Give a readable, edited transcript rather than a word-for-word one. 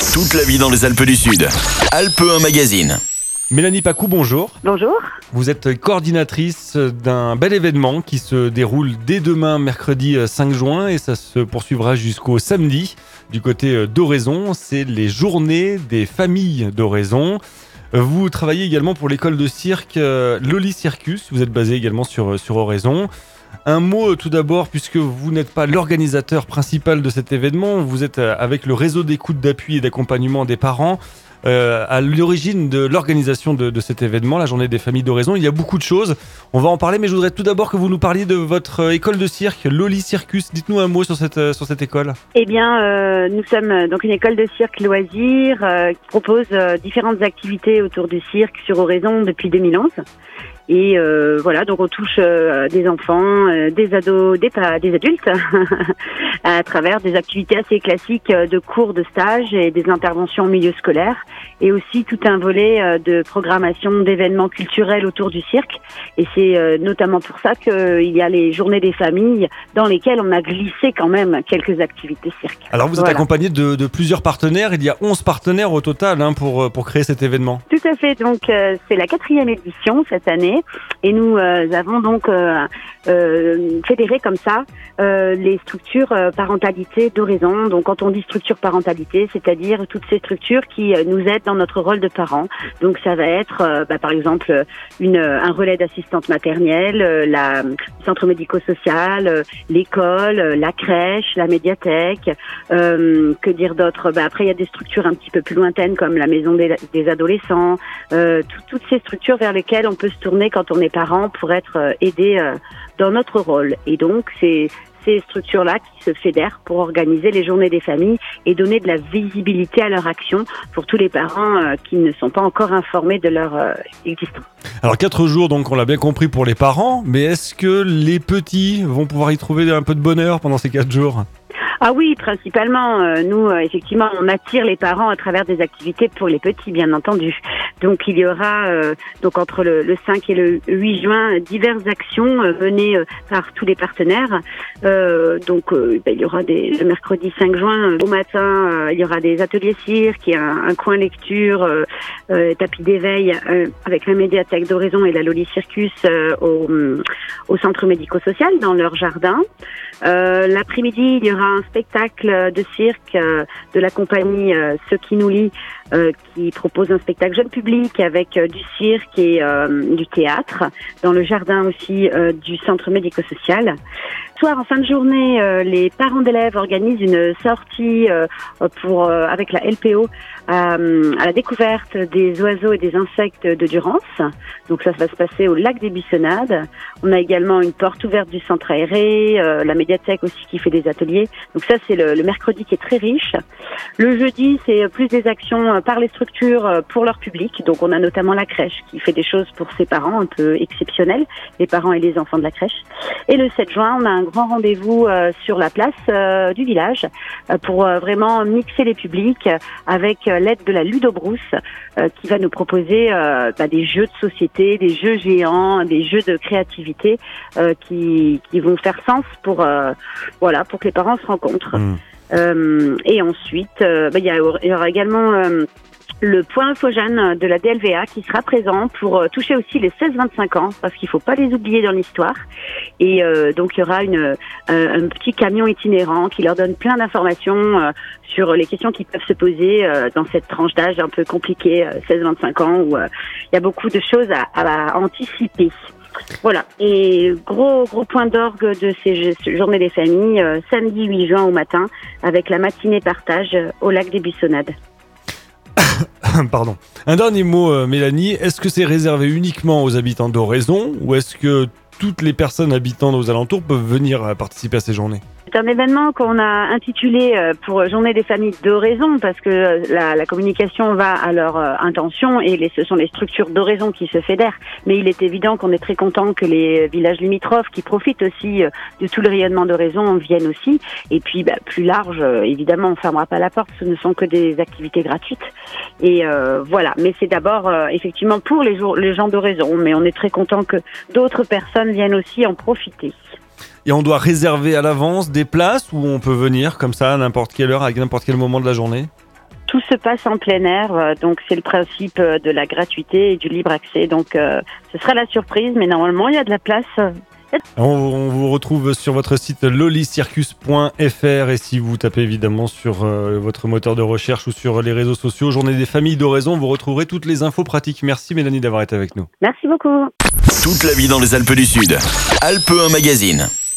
Toute la vie dans les Alpes du Sud. Alpes 1 Magazine. Mélanie Pacou, bonjour. Bonjour. Vous êtes coordinatrice d'un bel événement qui se déroule dès demain, mercredi 5 juin, et ça se poursuivra jusqu'au samedi du côté d'Oraison. C'est les journées des familles d'Oraison. Vous travaillez également pour l'école de cirque Loli Circus. Vous êtes basé également sur Oraison. Un mot tout d'abord, puisque vous n'êtes pas l'organisateur principal de cet événement, vous êtes avec le réseau d'écoute, d'appui et d'accompagnement des parents à l'origine de l'organisation de cet événement, la journée des familles d'Oraison. Il y a beaucoup de choses, on va en parler, mais je voudrais tout d'abord que vous nous parliez de votre école de cirque, Loli Circus. Dites-nous un mot sur cette école. Eh bien, nous sommes donc une école de cirque loisirs qui propose différentes activités autour du cirque sur Oraison depuis 2011. Et voilà, donc on touche des enfants, des ados, des adultes à travers des activités assez classiques de cours de stage et des interventions en milieu scolaire, et aussi tout un volet de programmation d'événements culturels autour du cirque. Et c'est notamment pour ça qu'il y a les journées des familles dans lesquelles on a glissé quand même quelques activités cirque. Alors vous êtes accompagné de plusieurs partenaires, il y a 11 partenaires au total pour créer cet événement. Tout à fait, donc c'est la 4e édition cette année. Et nous avons donc fédéré comme ça les structures parentalité d'Oraison. Donc quand on dit structure parentalité, c'est-à-dire toutes ces structures qui nous aident dans notre rôle de parents. Donc ça va être par exemple un relais d'assistante maternelle, le centre médico-social, l'école, la crèche, la médiathèque. Que dire d'autre? Après il y a des structures un petit peu plus lointaines comme la maison des adolescents. Toutes ces structures vers lesquelles on peut se tourner quand on est parent pour être aidé dans notre rôle. Et donc, c'est ces structures-là qui se fédèrent pour organiser les journées des familles et donner de la visibilité à leur action pour tous les parents qui ne sont pas encore informés de leur existence. Alors 4 jours, donc on l'a bien compris pour les parents, mais est-ce que les petits vont pouvoir y trouver un peu de bonheur pendant ces 4 jours ? Ah oui, principalement. Nous, effectivement, on attire les parents à travers des activités pour les petits, bien entendu. Donc, il y aura donc entre le 5 et le 8 juin diverses actions menées par tous les partenaires. Il y aura le mercredi 5 juin au matin, il y aura des ateliers cirque, il y a un coin lecture, tapis d'éveil avec la médiathèque d'Oraison et la Loli Circus au centre médico-social dans leur jardin. L'après-midi, il y aura un spectacle de cirque de la compagnie Ce qui nous lie, qui propose un spectacle jeune public avec du cirque et du théâtre dans le jardin aussi du centre médico-social. Soir, en fin de journée, les parents d'élèves organisent une sortie avec la LPO à la découverte des oiseaux et des insectes de Durance. Donc ça va se passer au lac des Buissonnades. On a également une porte ouverte du centre aéré, la médiathèque aussi qui fait des ateliers. Donc ça, c'est le mercredi qui est très riche. Le jeudi, c'est plus des actions par les structures pour leur public. Donc on a notamment la crèche qui fait des choses pour ses parents un peu exceptionnelles, les parents et les enfants de la crèche. Et le 7 juin, on a un grand rendez-vous sur la place du village pour vraiment mixer les publics avec l'aide de la Ludobrousse qui va nous proposer des jeux de société, des jeux géants, des jeux de créativité qui vont faire sens pour que les parents se rencontrent. Et ensuite, il y aura également le point Infogène de la DLVA qui sera présent pour toucher aussi les 16-25 ans, parce qu'il ne faut pas les oublier dans l'histoire. Et donc il y aura un petit camion itinérant qui leur donne plein d'informations sur les questions qui peuvent se poser dans cette tranche d'âge un peu compliquée, 16-25 ans, où il y a beaucoup de choses à anticiper. Voilà, et gros point d'orgue de ces journées des familles, samedi 8 juin au matin, avec la matinée partage au lac des Buissonnades. Pardon. Un dernier mot, Mélanie, est-ce que c'est réservé uniquement aux habitants d'Oraison ou est-ce que toutes les personnes habitant aux alentours peuvent venir participer à ces journées? C'est un événement qu'on a intitulé pour Journée des familles d'Oraison parce que la communication va à leur intention et ce sont les structures d'Oraison qui se fédèrent. Mais il est évident qu'on est très content que les villages limitrophes qui profitent aussi de tout le rayonnement d'Oraison viennent aussi. Et puis plus large, évidemment, on ne fermera pas la porte, ce ne sont que des activités gratuites. Et voilà, mais c'est d'abord effectivement pour les gens d'Oraison, mais on est très content que d'autres personnes viennent aussi en profiter. Et on doit réserver à l'avance des places ou on peut venir comme ça à n'importe quelle heure, à n'importe quel moment de la journée? Tout se passe en plein air, donc c'est le principe de la gratuité et du libre accès. Donc ce sera la surprise, mais normalement il y a de la place. On vous retrouve sur votre site lolicircus.fr et si vous tapez évidemment sur votre moteur de recherche ou sur les réseaux sociaux Journée des familles d'Oraison, vous retrouverez toutes les infos pratiques. Merci Mélanie d'avoir été avec nous. Merci beaucoup. Toute la vie dans les Alpes du Sud. Alpes 1 Magazine.